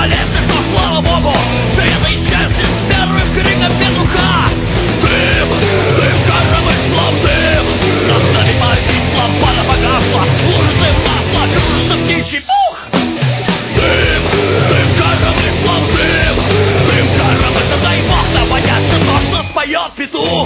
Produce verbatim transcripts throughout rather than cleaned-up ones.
бесполезны, но слава богу, все это исчезнет с первым криком петуха. Дым, дым, коровый слав, дым, над нами парит лампада погасла, лужицы масла, кружится птичий пух. Дым, дым, коровый слав, дым, дым, коровый, да дай бог нам бояться то, что споет петух.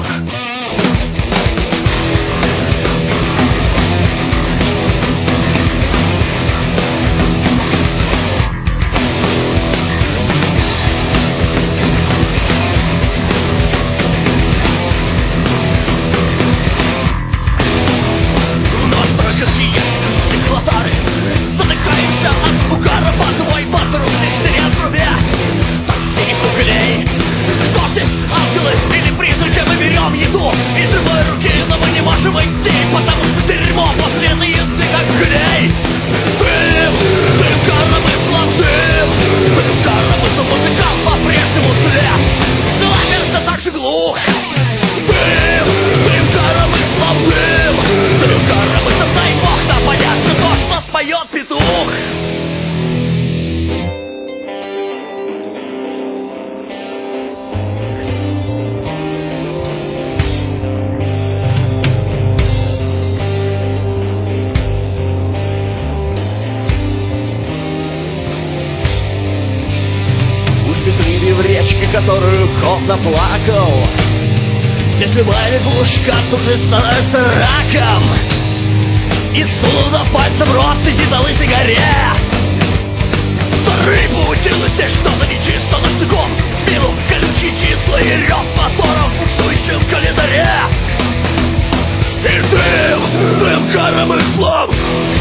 Которую кот наплакал. Здесь любая лягушка тут же становится раком. И сунул на пальцем рот сидит на лысой горе. За рыбу училась здесь что-то нечисто, на штыком в спину колючие числа и рев моторов в буксующем календаре. И дым, дым коровых слов,